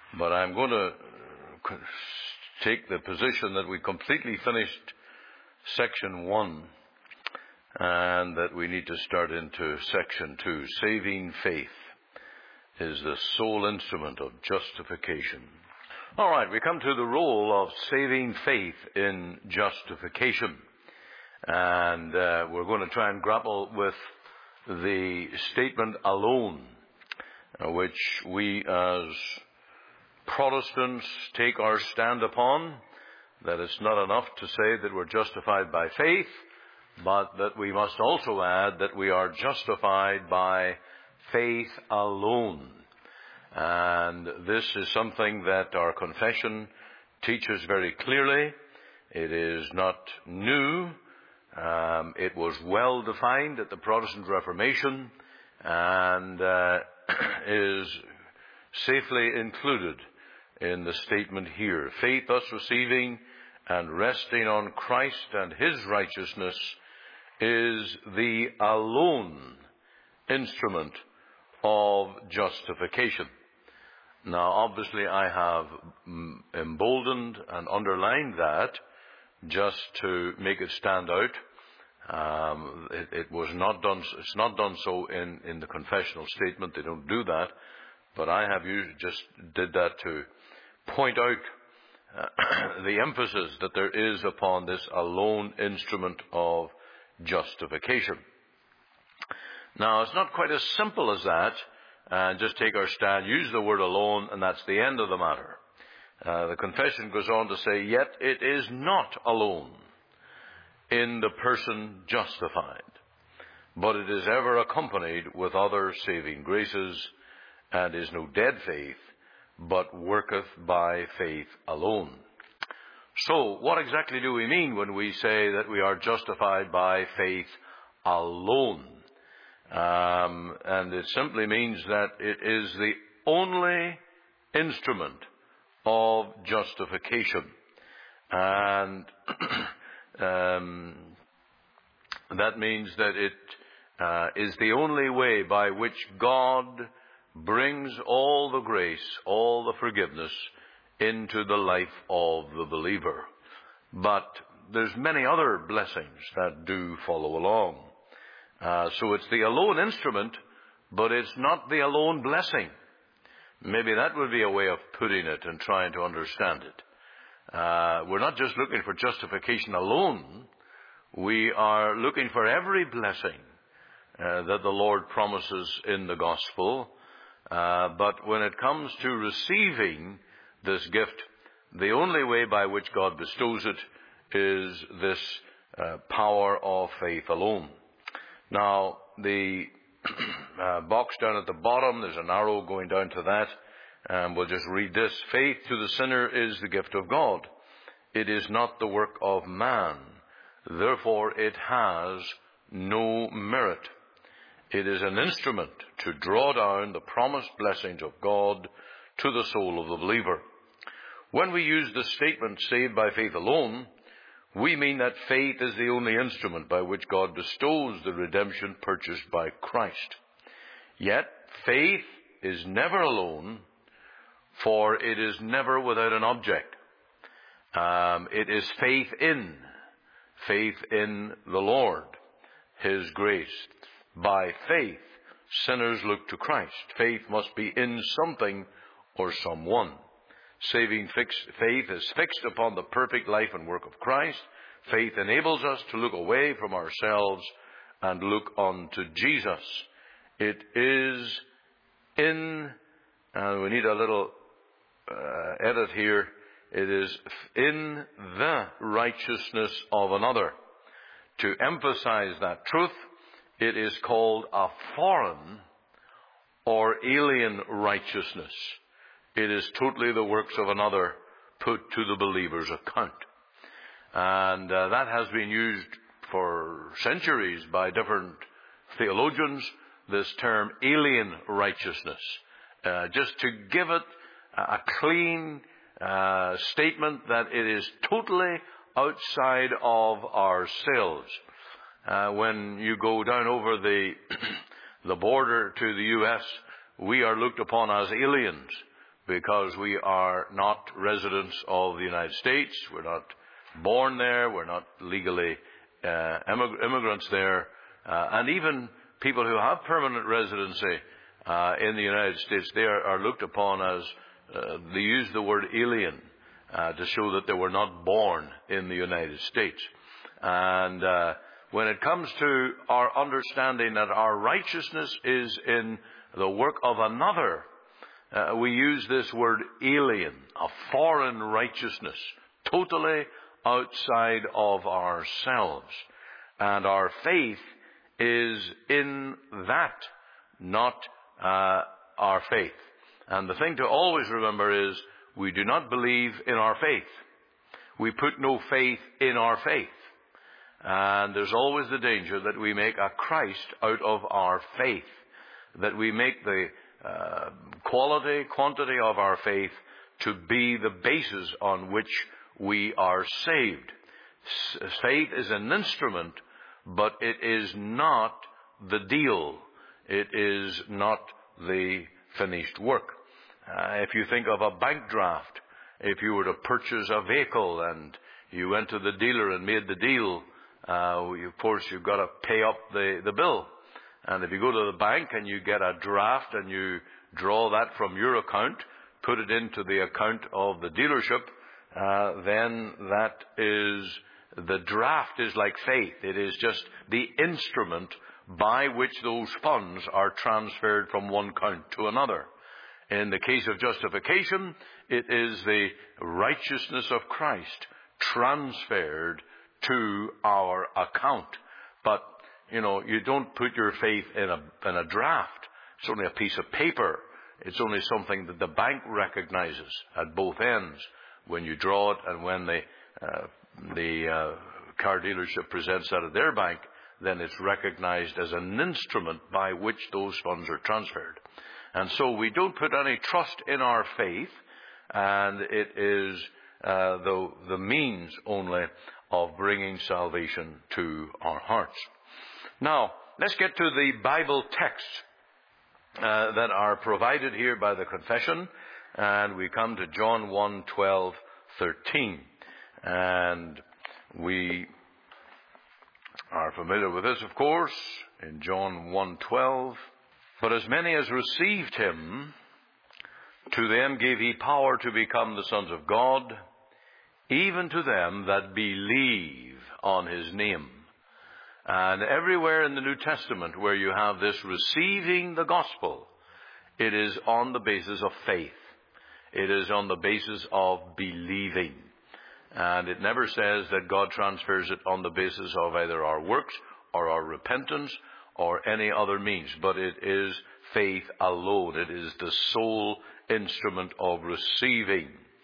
But I'm going to take the position that we completely finished section 1 and that we need to start into section 2. Saving faith is the sole instrument of justification. All right, we come to the role of saving faith in justification. And we're going to try and grapple with the statement alone, which we as Protestants take our stand upon, that it's not enough to say that we're justified by faith, but that we must also add that we are justified by faith alone. And this is something that our confession teaches very clearly. It is not new. It was well defined at the Protestant Reformation and is safely included in the statement here. Faith, thus receiving and resting on Christ and His righteousness, is the alone instrument of justification. Now, obviously, I have emboldened and underlined that just to make it stand out. It was not done. It's not done so in the confessional statement. They don't do that. But I have just did that to point out the emphasis that there is upon this alone instrument of justification. Now, it's not quite as simple as that. Just take our stand, use the word alone, and that's the end of the matter. The confession goes on to say, yet it is not alone in the person justified, but it is ever accompanied with other saving graces, and is no dead faith, but worketh by faith alone. So, what exactly do we mean when we say that we are justified by faith alone? And it simply means that it is the only instrument of justification. And that means that it is the only way by which God brings all the grace, all the forgiveness into the life of the believer. But there's many other blessings that do follow along. So it's the alone instrument, but it's not the alone blessing. Maybe that would be a way of putting it and trying to understand it. We're not just looking for justification alone. We are looking for every blessing that the Lord promises in the gospel. But when it comes to receiving this gift, the only way by which God bestows it is this power of faith alone. Now, the box down at the bottom, there's an arrow going down to that, and we'll just read this. Faith to the sinner is the gift of God. It is not the work of man. Therefore, it has no merit. It is an instrument to draw down the promised blessings of God to the soul of the believer. When we use the statement, saved by faith alone, we mean that faith is the only instrument by which God bestows the redemption purchased by Christ. Yet, faith is never alone, for it is never without an object. It is faith in the Lord, His grace. By faith, sinners look to Christ. Faith must be in something or someone. Saving faith is fixed upon the perfect life and work of Christ. Faith enables us to look away from ourselves and look unto Jesus. It is in, and we need a little edit here, it is in the righteousness of another. To emphasize that truth, it is called a foreign or alien righteousness. It is totally the works of another put to the believer's account. And that has been used for centuries by different theologians, this term alien righteousness, just to give it a clean statement that it is totally outside of ourselves. When you go down over the border to the U.S., we are looked upon as aliens because we are not residents of the United States. We're not born there. We're not legally immigrants there. And even people who have permanent residency in the United States, they are looked upon as, they use the word alien to show that they were not born in the United States. And when it comes to our understanding that our righteousness is in the work of another, we use this word alien, a foreign righteousness, totally outside of ourselves. And our faith is in that, not our faith. And the thing to always remember is we do not believe in our faith. We put no faith in our faith. And there's always the danger that we make a Christ out of our faith, that we make the quantity of our faith to be the basis on which we are saved. Faith is an instrument, but it is not the deal. It is not the finished work. If you think of a bank draft, if you were to purchase a vehicle and you went to the dealer and made the deal, of course you've got to pay up the bill. And if you go to the bank and you get a draft and you draw that from your account, put it into the account of the dealership, then that is, the draft is like faith. It is just the instrument by which those funds are transferred from one account to another. In the case of justification, it is the righteousness of Christ transferred to our account. But, you don't put your faith in a draft. It's only a piece of paper. It's only something that the bank recognizes at both ends. When you draw it and when the car dealership presents that at their bank, then it's recognized as an instrument by which those funds are transferred. And so we don't put any trust in our faith, and it is the means only of bringing salvation to our hearts. Now, let's get to the Bible texts that are provided here by the confession, and we come to John 1:12-13. And we are familiar with this, of course, in John 1:12. But as many as received him, to them gave he power to become the sons of God, even to them that believe on his name. And everywhere in the New Testament where you have this receiving the gospel, it is on the basis of faith. It is on the basis of believing. And it never says that God transfers it on the basis of either our works or our repentance or any other means. But it is faith alone. It is the sole instrument of receiving.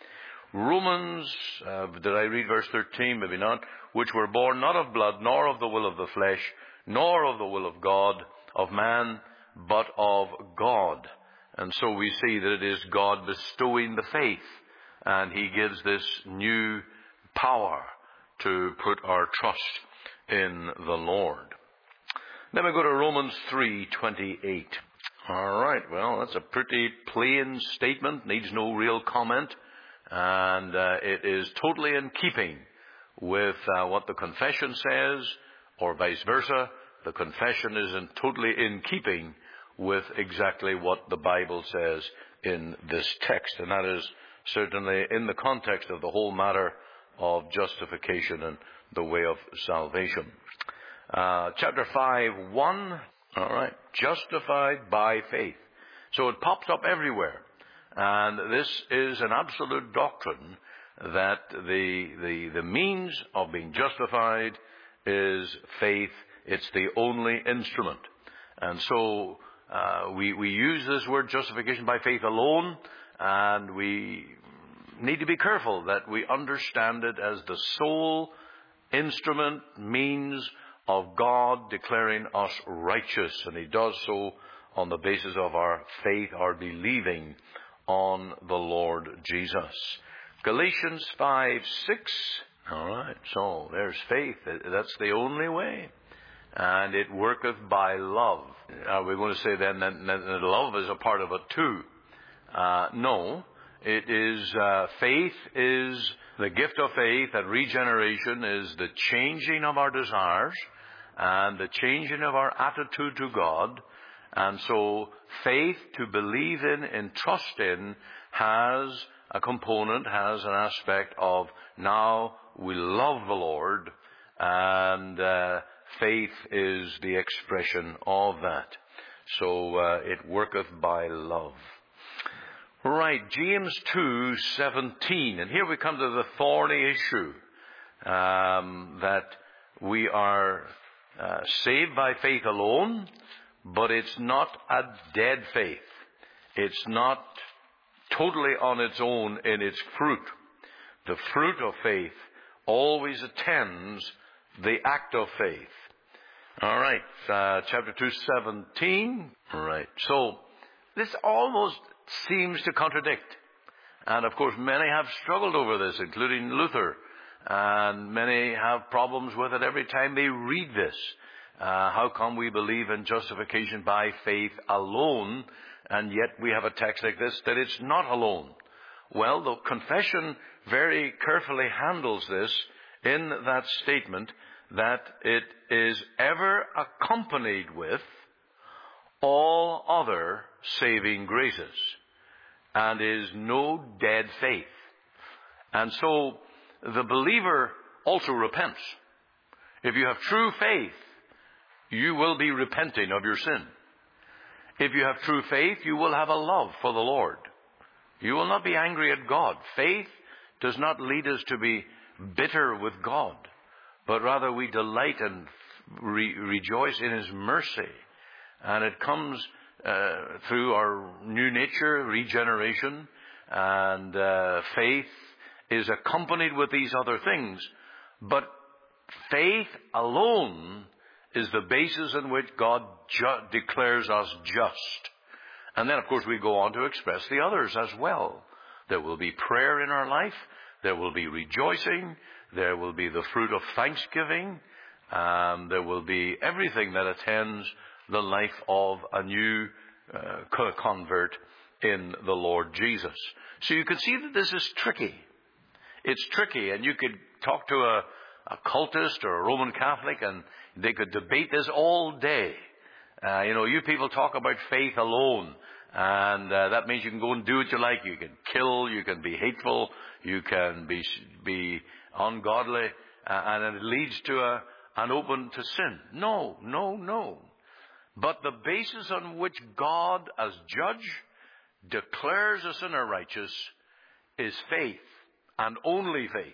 Romans, did I read verse 13? Maybe not. Which were born not of blood, nor of the will of the flesh, nor of the will of God, of man, but of God. And so we see that it is God bestowing the faith, and he gives this new power to put our trust in the Lord. Then we go to Romans 3:28. All right, well, that's a pretty plain statement, needs no real comment, and it is totally in keeping with what the confession says, or vice versa. The confession is totally in keeping with exactly what the Bible says in this text, and that is certainly in the context of the whole matter of justification and the way of salvation. Chapter 5:1, all right, justified by faith. So it pops up everywhere. And this is an absolute doctrine that the means of being justified is faith. It's the only instrument. And so we use this word justification by faith alone, and we need to be careful that we understand it as the sole instrument, means of God declaring us righteous. And he does so on the basis of our faith, our believing on the Lord Jesus. Galatians 5:6. All right, so there's faith. That's the only way. And it worketh by love. Are we going to say then that love is a part of it too? No. It is, faith is the gift of faith, and regeneration is the changing of our desires and the changing of our attitude to God. And so faith, to believe in and trust in, has a component, has an aspect of now we love the Lord, and faith is the expression of that. So it worketh by love. Right, James 2:17, and here we come to the thorny issue, that we are saved by faith alone, but it's not a dead faith. It's not totally on its own in its fruit. The fruit of faith always attends the act of faith. All right, chapter 2:17. All right, so this almost seems to contradict. And of course, many have struggled over this, including Luther. And many have problems with it every time they read this. How come we believe in justification by faith alone, and yet we have a text like this that it's not alone? Well, the confession very carefully handles this in that statement that it is ever accompanied with all other saving graces, and is no dead faith. And so the believer also repents. If you have true faith, you will be repenting of your sin. If you have true faith, you will have a love for the Lord. You will not be angry at God. Faith does not lead us to be bitter with God, but rather we delight and rejoice in His mercy. And it comes through our new nature, regeneration, and faith is accompanied with these other things. But faith alone is the basis in which God declares us just. And then, of course, we go on to express the others as well. There will be prayer in our life. There will be rejoicing. There will be the fruit of thanksgiving. There will be everything that attends the life of a new convert in the Lord Jesus. So you can see that this is tricky. It's tricky, and you could talk to a cultist or a Roman Catholic, and they could debate this all day. You people talk about faith alone, and that means you can go and do what you like. You can kill, you can be hateful, you can be ungodly, and it leads to an open to sin. No. But the basis on which God, as judge, declares a sinner righteous is faith, and only faith.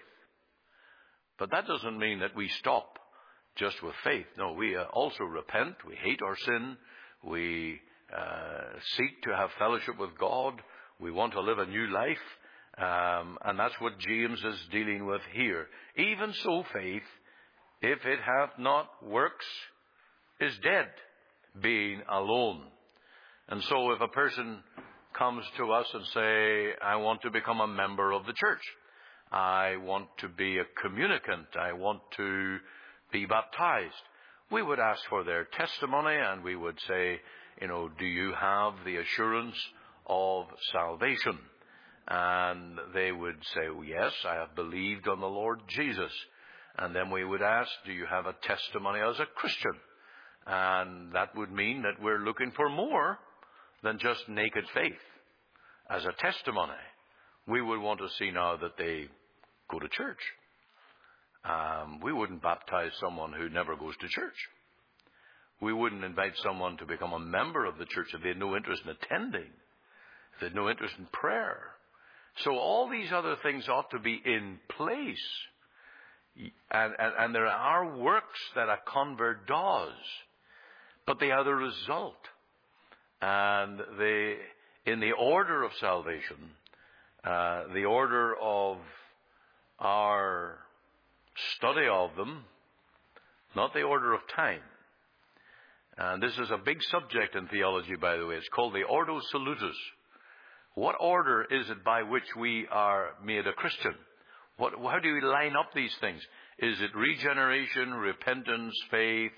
But that doesn't mean that we stop just with faith. No, we also repent. We hate our sin. We seek to have fellowship with God. We want to live a new life. And that's what James is dealing with here. Even so, faith, if it hath not works, is dead, being alone. And so if a person comes to us and say, I want to become a member of the church, I want to be a communicant, I want to be baptized, we would ask for their testimony, and we would say, do you have the assurance of salvation? And they would say, yes, I have believed on the Lord Jesus. And then we would ask, do you have a testimony as a Christian? And that would mean that we're looking for more than just naked faith as a testimony. We would want to see now that they go to church. We wouldn't baptize someone who never goes to church. We wouldn't invite someone to become a member of the church if they had no interest in attending, if they had no interest in prayer. So all these other things ought to be in place. And there are works that a convert does, but they are the result. And in the order of salvation, the order of our study of them, not the order of time. And this is a big subject in theology, by the way. It's called the Ordo Salutis. What order is it by which we are made a Christian? How do we line up these things? Is it regeneration, repentance, faith,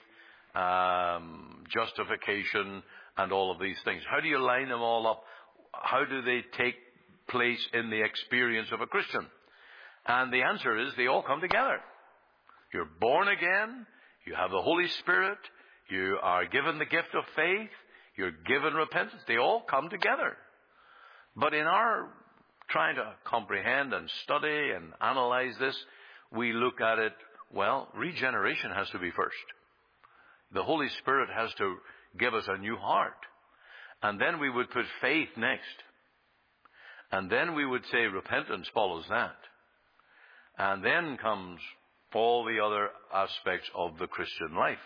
justification, and all of these things? How do you line them all up? How do they take place in the experience of a Christian? And the answer is they all come together. You're born again. You have the Holy Spirit. You are given the gift of faith. You're given repentance. They all come together. But in our trying to comprehend and study and analyze this, we look at it, well, regeneration has to be first. The Holy Spirit has to give us a new heart. And then we would put faith next. And then we would say repentance follows that. And then comes all the other aspects of the Christian life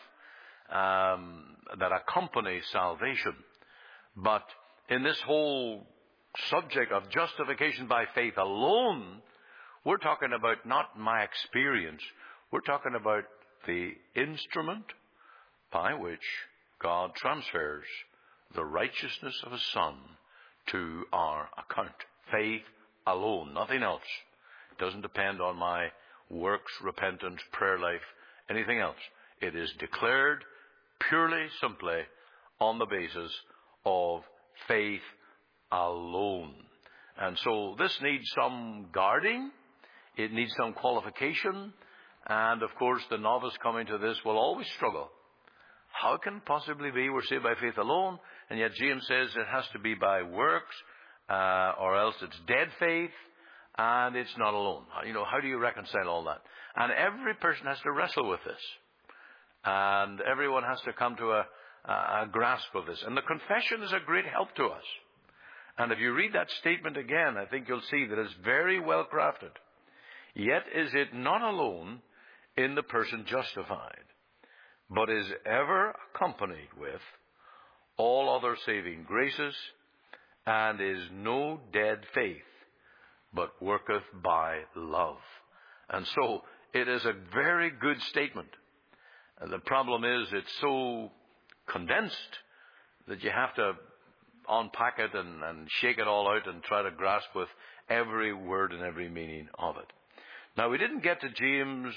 that accompany salvation. But in this whole subject of justification by faith alone, we're talking about not my experience. We're talking about the instrument by which God transfers the righteousness of His Son to our account. Faith alone, nothing else. It doesn't depend on my works, repentance, prayer life, anything else. It is declared purely, simply on the basis of faith alone. And so this needs some guarding. It needs some qualification. And of course, the novice coming to this will always struggle. How can it possibly be we're saved by faith alone? And yet James says it has to be by works, or else it's dead faith, and it's not alone. How do you reconcile all that? And every person has to wrestle with this. And everyone has to come to a grasp of this. And the confession is a great help to us. And if you read that statement again, I think you'll see that it's very well crafted. Yet is it not alone in the person justified, but is ever accompanied with all other saving graces, and is no dead faith, but worketh by love. And so it is a very good statement. And the problem is it's so condensed that you have to unpack it and shake it all out and try to grasp with every word and every meaning of it. Now, we didn't get to James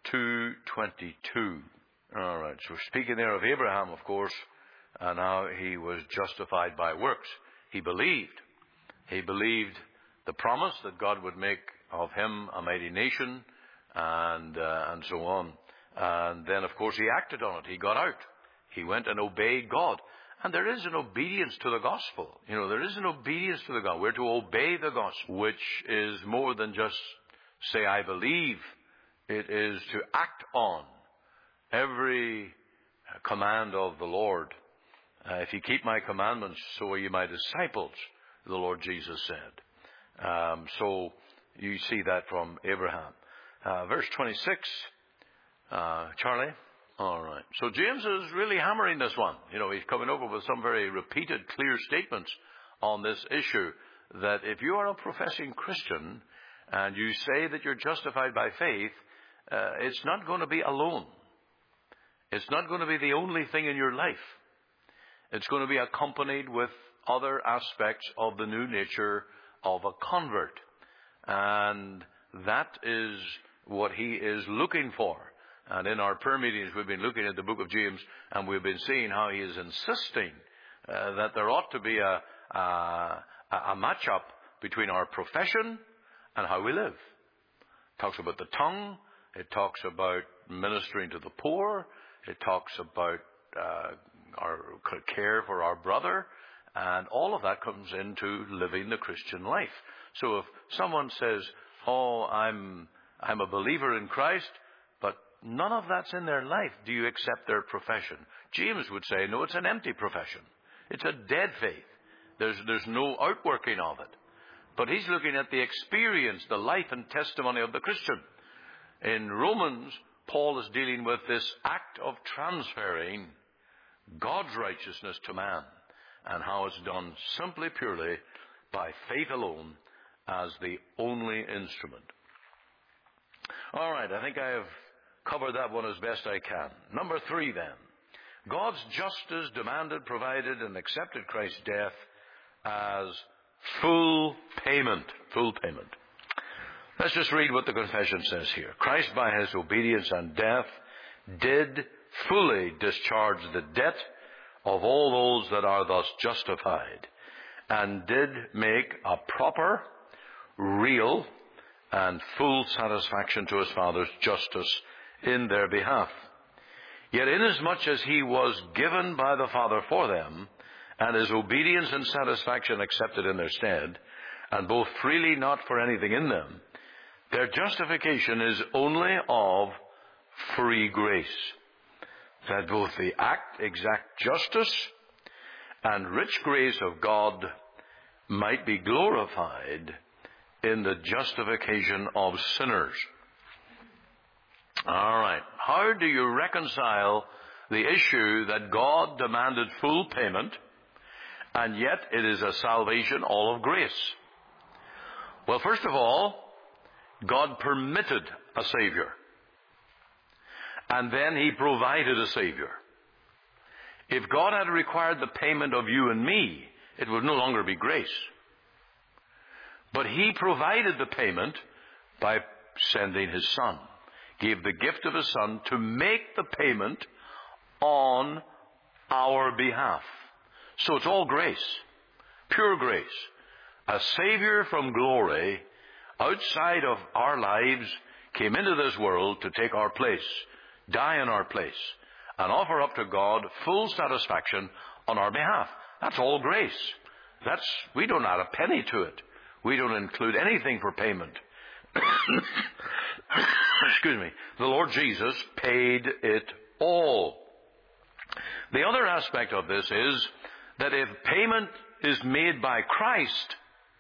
2:22. All right, so we're speaking there of Abraham, of course, and how he was justified by works. He believed. He believed the promise that God would make of him a mighty nation, and so on. And then, of course, he acted on it. He got out. He went and obeyed God. And there is an obedience to the gospel. There is an obedience to the gospel. We're to obey the gospel, which is more than just say, I believe. It is to act on every command of the Lord. If you keep my commandments, so are you my disciples, the Lord Jesus said. So you see that from Abraham. Verse 26, Charlie. All right. So James is really hammering this one. He's coming over with some very repeated, clear statements on this issue, that if you are a professing Christian and you say that you're justified by faith, it's not going to be alone. It's not going to be the only thing in your life. It's going to be accompanied with other aspects of the new nature of a convert. And that is what he is looking for. And in our prayer meetings, we've been looking at the book of James, and we've been seeing how he is insisting that there ought to be a match-up between our profession and how we live. It talks about the tongue. It talks about ministering to the poor. It talks about our care for our brother. And all of that comes into living the Christian life. So if someone says, I'm a believer in Christ, but none of that's in their life, do you accept their profession? James would say, no, it's an empty profession. It's a dead faith. There's no outworking of it. But he's looking at the experience, the life and testimony of the Christian. In Romans, Paul is dealing with this act of transferring God's righteousness to man, and how it's done simply, purely by faith alone as the only instrument. All right, I think I have covered that one as best I can. Number 3 then. God's justice demanded, provided, and accepted Christ's death as full payment. Full payment. Let's just read what the confession says here. Christ, by his obedience and death, did fully discharge the debt of all those that are thus justified, and did make a proper real and full satisfaction to his Father's justice in their behalf. Yet inasmuch as he was given by the Father for them, and his obedience and satisfaction accepted in their stead, and both freely not for anything in them, their justification is only of free grace, that both the exact justice and rich grace of God might be glorified in the justification of sinners. All right. How do you reconcile the issue that God demanded full payment, and yet it is a salvation all of grace? Well, first of all, God permitted a Savior, and then he provided a Savior. If God had required the payment of you and me, it would no longer be grace. But he provided the payment by sending his Son, gave the gift of his Son to make the payment on our behalf. So it's all grace, pure grace. A Savior from glory, outside of our lives, came into this world to take our place, die in our place, and offer up to God full satisfaction on our behalf. That's all grace. We don't add a penny to it. We don't include anything for payment. Excuse me. The Lord Jesus paid it all. The other aspect of this is that if payment is made by Christ,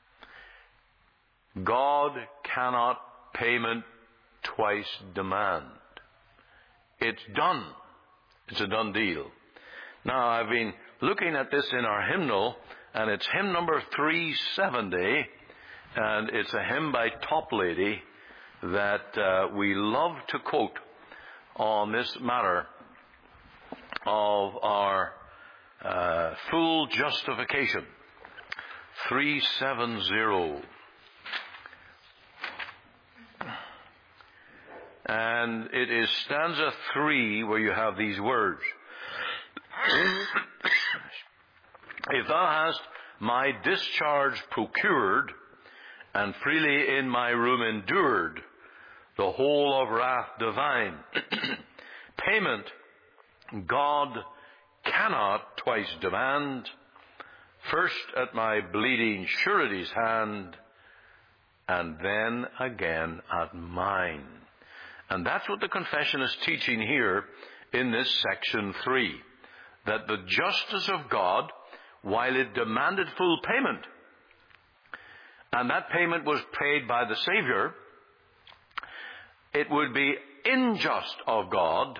God cannot payment twice demand. It's done. It's a done deal. Now, I've been looking at this in our hymnal, and it's hymn number 370, and it's a hymn by Toplady that we love to quote on this matter of our full justification. 370. And it is stanza 3 where you have these words. If thou hast my discharge procured, and freely in my room endured the whole of wrath divine, payment God cannot twice demand, first at my bleeding surety's hand, and then again at mine. And that's what the confession is teaching here in this section 3, that the justice of God, while it demanded full payment, and that payment was paid by the Savior, it would be unjust of God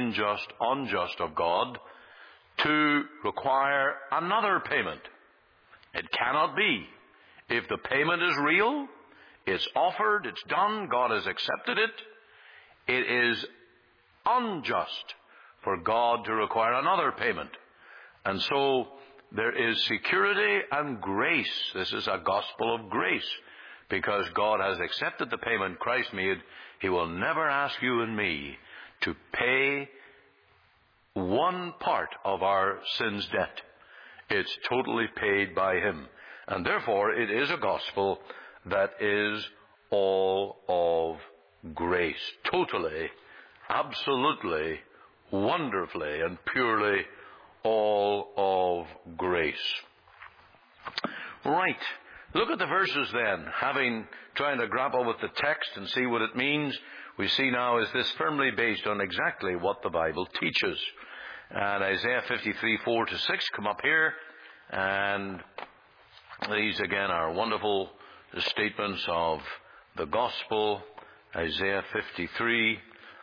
to require another payment. It cannot be. If the payment is real, it's offered, it's done, God has accepted it, it is unjust for God to require another payment. And so there is security and grace. This is a gospel of grace. Because God has accepted the payment Christ made, he will never ask you and me to pay one part of our sin's debt. It's totally paid by him. And therefore it is a gospel that is all of grace. Totally, absolutely, wonderfully, and purely all of grace. Right. Look at the verses then. Trying to grapple with the text and see what it means, we see now is this firmly based on exactly what the Bible teaches. And Isaiah 53, 4-6 come up here. And these again are wonderful statements of the gospel. Isaiah 53,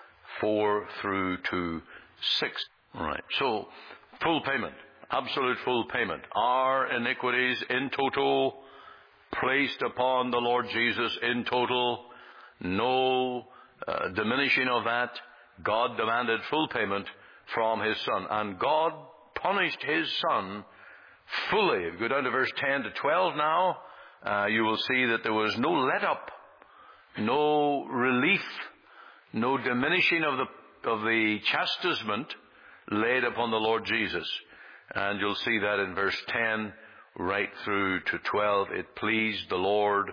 4-6. Right. So, full payment. Absolute full payment. Our iniquities in total placed upon the Lord Jesus in total. No diminishing of that. God demanded full payment from his Son. And God punished his Son fully. If you go down to verse 10-12 now, you will see that there was no let-up, no relief, no diminishing of the chastisement laid upon the Lord Jesus. And you'll see that in verse 10 right through to 12. It pleased the Lord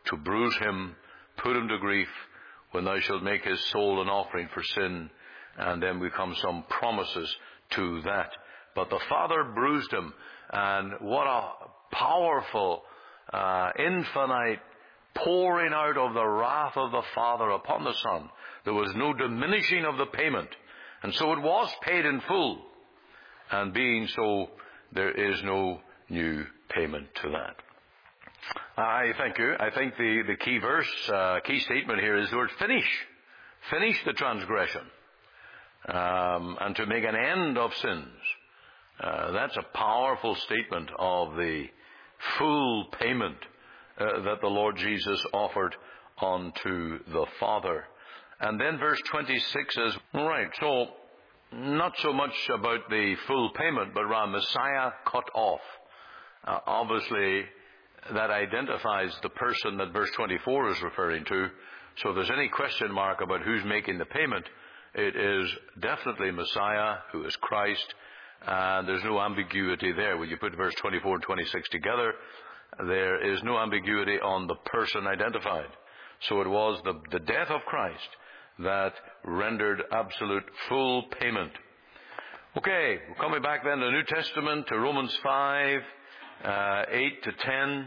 to bruise him, put him to grief, when thou shalt make his soul an offering for sin. And then we come some promises to that. But the Father bruised him, and what a powerful, infinite pouring out of the wrath of the Father upon the Son. There was no diminishing of the payment. And so it was paid in full. And being so, there is no new payment to that. I thank you. I think the key verse, key statement here is the word finish. Finish the transgression. And to make an end of sins. That's a powerful statement of the full payment that the Lord Jesus offered unto the Father. And then verse 26 says, right, so not so much about the full payment, but rather Messiah cut off. Obviously, that identifies the person that verse 24 is referring to. So if there's any question mark about who's making the payment, it is definitely Messiah, who is Christ, and there's no ambiguity there. When you put verse 24 and 26 together, there is no ambiguity on the person identified. So it was the death of Christ that rendered absolute full payment. Okay, we're coming back then to the New Testament, to Romans 5, 8 to 10.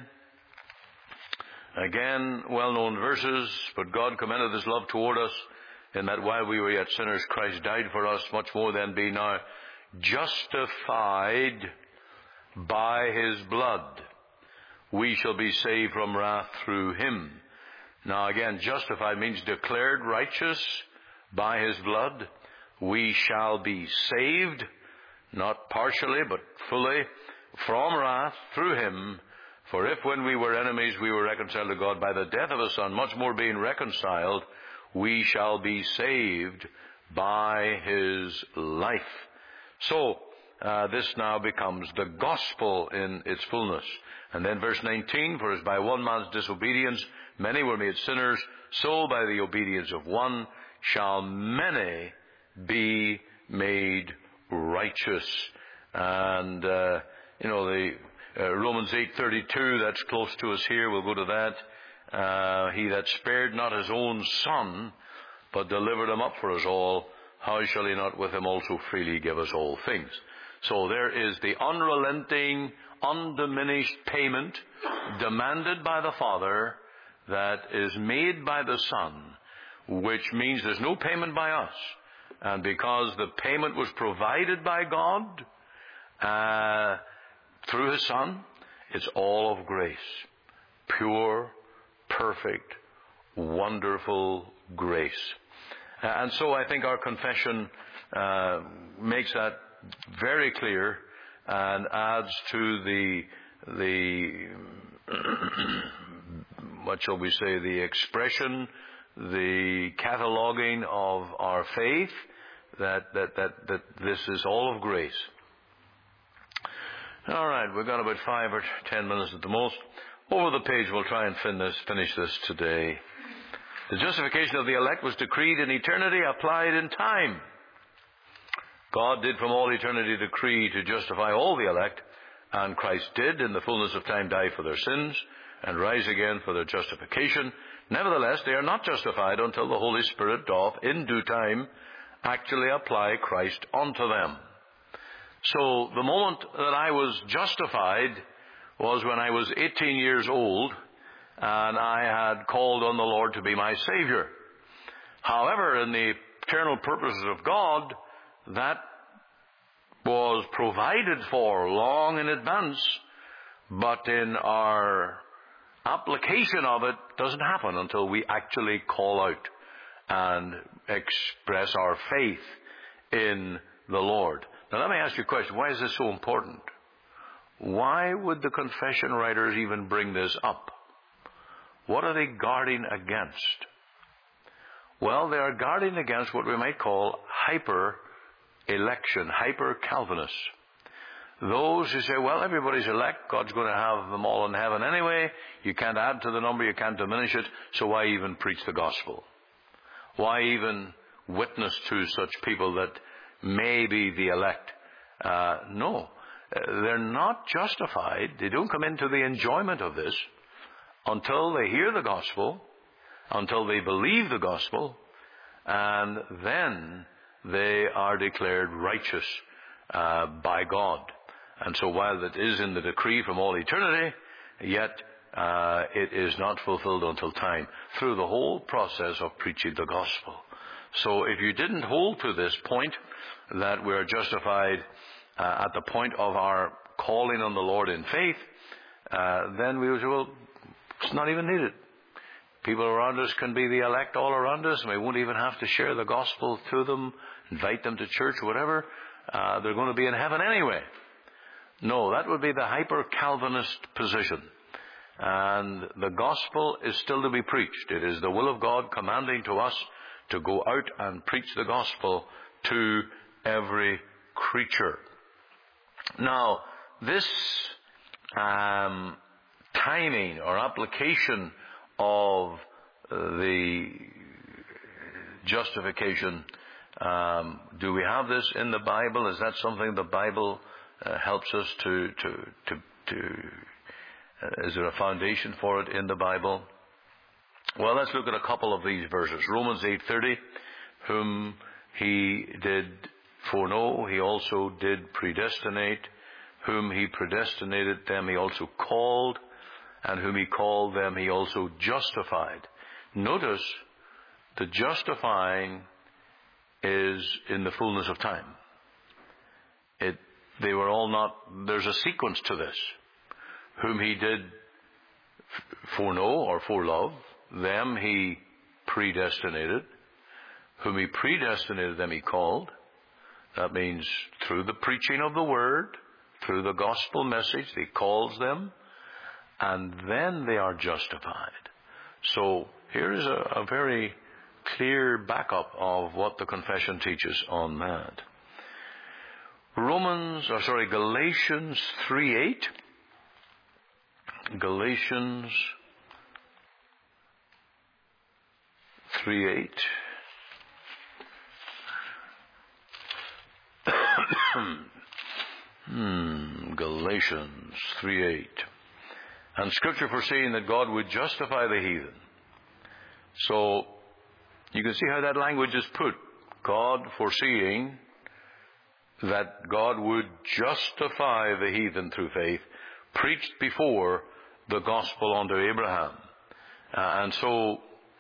Again, well-known verses. But God commendeth his love toward us, in that while we were yet sinners, Christ died for us. Much more than being now justified by his blood, we shall be saved from wrath through him. Now again, justified means declared righteous by his blood. We shall be saved, not partially, but fully, from wrath through him. For if when we were enemies we were reconciled to God by the death of his Son, much more being reconciled, we shall be saved by his life. So, this now becomes the gospel in its fullness. And then verse 19, for as by one man's disobedience many were made sinners, so by the obedience of one shall many be made righteous. And, Romans 8:32, that's close to us here, we'll go to that. He that spared not his own Son, but delivered him up for us all, how shall he not with him also freely give us all things? So there is the unrelenting, undiminished payment demanded by the Father that is made by the Son, which means there's no payment by us. And because the payment was provided by God through his Son, it's all of grace. Pure, perfect, wonderful grace. And so I think our confession makes that very clear and adds to the what shall we say, the expression, the cataloging of our faith, that this is all of grace. All right, we've got about 5 or 10 minutes at the most. Over the page, we'll try and finish this today. The justification of the elect was decreed in eternity, applied in time. God did from all eternity decree to justify all the elect, and Christ did in the fullness of time die for their sins and rise again for their justification. Nevertheless, they are not justified until the Holy Spirit doth in due time actually apply Christ unto them. So the moment that I was justified was when I was 18 years old and I had called on the Lord to be my Savior. However, in the eternal purposes of God, that was provided for long in advance, but in our application of it doesn't happen until we actually call out and express our faith in the Lord. Now let me ask you a question. Why is this so important? Why would the confession writers even bring this up? What are they guarding against? Well, they are guarding against what we might call hyper-election, hyper-Calvinists. Those who say, well, everybody's elect, God's going to have them all in heaven anyway, you can't add to the number, you can't diminish it, so why even preach the gospel? Why even witness to such people that may be the elect? No, they're not justified, they don't come into the enjoyment of this until they hear the gospel, until they believe the gospel, and then they are declared righteous by God. And so while it is in the decree from all eternity, yet it is not fulfilled until time, through the whole process of preaching the gospel. So if you didn't hold to this point, that we are justified at the point of our calling on the Lord in faith, then we would say, well, it's not even needed. People around us can be the elect all around us, and we won't even have to share the gospel to them, invite them to church, whatever. They're going to be in heaven anyway. No, that would be the hyper-Calvinist position. And the gospel is still to be preached. It is the will of God commanding to us to go out and preach the gospel to every creature. Now, this timing or application of the justification, do we have this in the Bible? Is that something the Bible helps us to is there a foundation for it in the Bible? Well, let's look at a couple of these verses. Romans 8:30, whom he did foreknow, he also did predestinate. Whom he predestinated, them he also called. And whom he called, them he also justified. Notice, the justifying is in the fullness of time. They were all not, there's a sequence to this. Whom he did foreknow or forelove, them he predestinated. Whom he predestinated, them he called. That means through the preaching of the word, through the gospel message, he calls them, and then they are justified. So here is a very clear backup of what the confession teaches on that. Galatians 3:8. Galatians 3:8. Galatians 3:8. And Scripture foreseeing that God would justify the heathen. So, you can see how that language is put. God foreseeing that God would justify the heathen through faith, preached before the gospel unto Abraham. And so,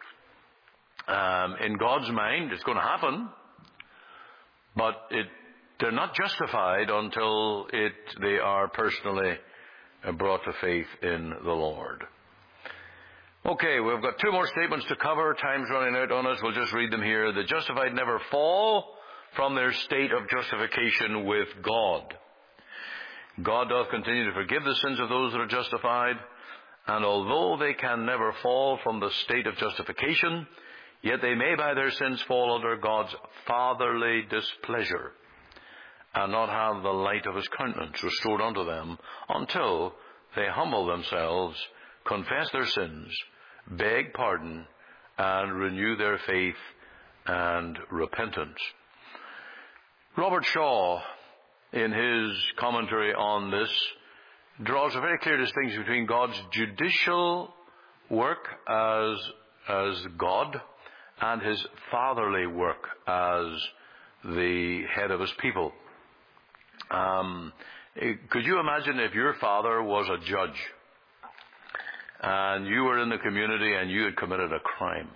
in God's mind, it's going to happen, but they're not justified until they are personally brought to faith in the Lord. Okay, we've got two more statements to cover. Time's running out on us. We'll just read them here. The justified never fall from their state of justification with God. God doth continue to forgive the sins of those that are justified, and although they can never fall from the state of justification, yet they may by their sins fall under God's fatherly displeasure, and not have the light of his countenance restored unto them until they humble themselves, confess their sins, beg pardon, and renew their faith and repentance. Robert Shaw, in his commentary on this, draws a very clear distinction between God's judicial work as God and his fatherly work as the head of his people. Could you imagine if your father was a judge and you were in the community and you had committed a crime,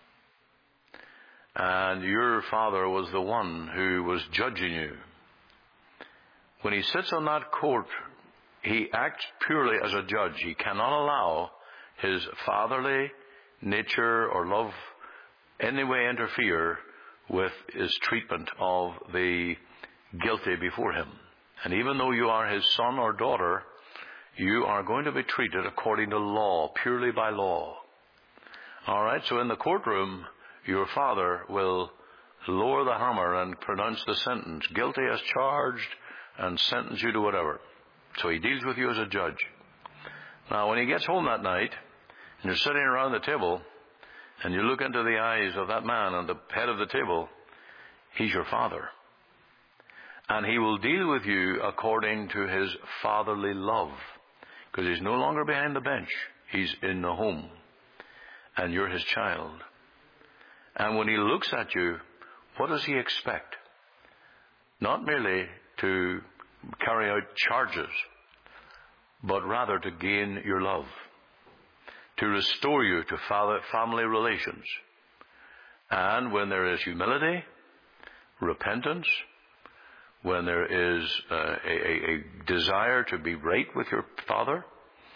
and your father was the one who was judging you? When he sits on that court, he acts purely as a judge. He cannot allow his fatherly nature or love any way interfere with his treatment of the guilty before him. And even though you are his son or daughter, you are going to be treated according to law, purely by law. All right, so in the courtroom, your father will lower the hammer and pronounce the sentence, guilty as charged, and sentence you to whatever. So he deals with you as a judge. Now, when he gets home that night, and you're sitting around the table, and you look into the eyes of that man on the head of the table, he's your father. And he will deal with you according to his fatherly love, because he's no longer behind the bench. He's in the home, and you're his child. And when he looks at you, what does he expect? Not merely to carry out charges, but rather to gain your love, to restore you to family relations. And when there is humility, repentance, when there is a desire to be right with your Father,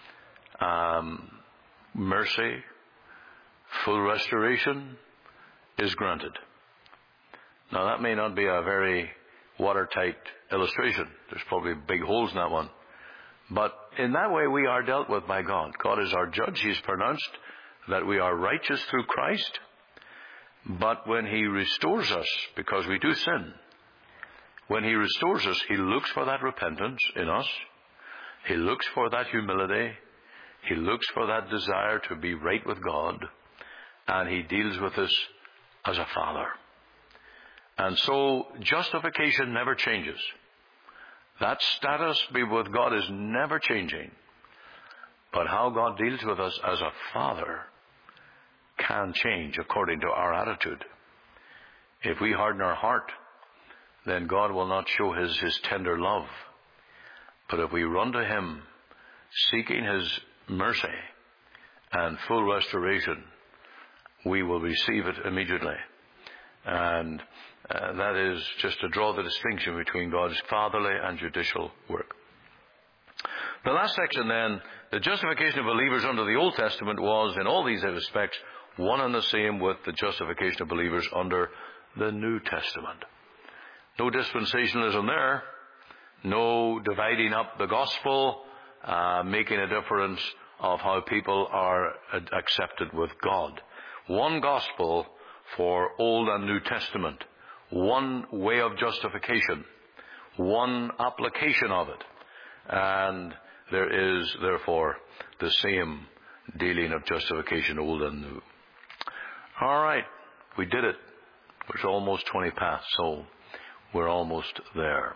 mercy, full restoration is granted. Now that may not be a very watertight illustration. There's probably big holes in that one. But in that way we are dealt with by God. God is our judge. He's pronounced that we are righteous through Christ. But when he restores us, because we do sin, when he restores us, he looks for that repentance in us. He looks for that humility. He looks for that desire to be right with God. And he deals with us as a father. And so justification never changes. That status with God is never changing. But how God deals with us as a father can change according to our attitude. If we harden our heart, then God will not show his tender love. But if we run to him, seeking his mercy and full restoration, we will receive it immediately. And that is just to draw the distinction between God's fatherly and judicial work. The last section then, the justification of believers under the Old Testament was, in all these respects, one and the same with the justification of believers under the New Testament. No dispensationalism there. No dividing up the gospel, making a difference of how people are accepted with God. One gospel for Old and New Testament. One way of justification. One application of it. And there is, therefore, the same dealing of justification, Old and New. All right, we did it. It's almost 20 past, so we're almost there.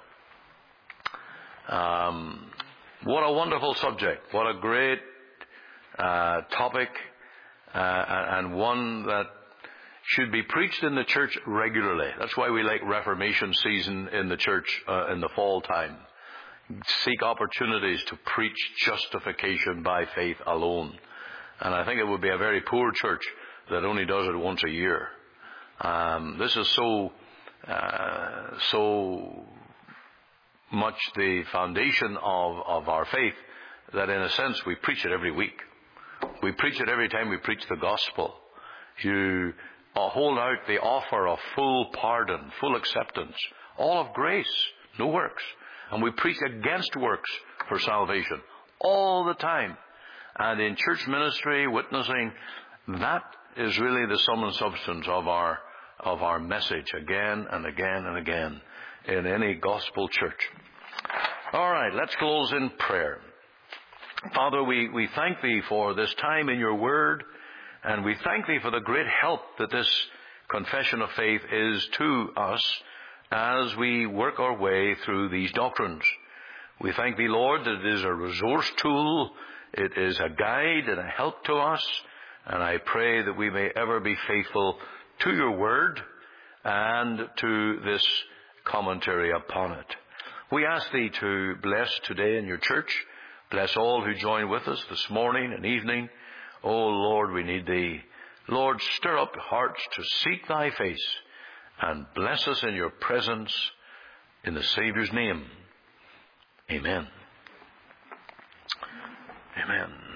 What a wonderful subject. What a great topic, and one that should be preached in the church regularly. That's why we like Reformation season in the church in the fall time. Seek opportunities to preach justification by faith alone. And I think it would be a very poor church that only does it once a year. This is so much the foundation of our faith that in a sense we preach it every week. We preach it every time we preach the gospel. You hold out the offer of full pardon, full acceptance, all of grace, no works. And we preach against works for salvation all the time. And in church ministry, witnessing, that is really the sum and substance of our message again and again and again in any gospel church. All right, let's close in prayer. Father, we thank thee for this time in your word, and we thank thee for the great help that this confession of faith is to us as we work our way through these doctrines. We thank thee, Lord, that it is a resource tool, it is a guide and a help to us, and I pray that we may ever be faithful to your word and to this commentary upon it. We ask thee to bless today in your church. Bless all who join with us this morning and evening. Oh, Lord, we need thee. Lord, stir up hearts to seek thy face and bless us in your presence in the Saviour's name. Amen. Amen.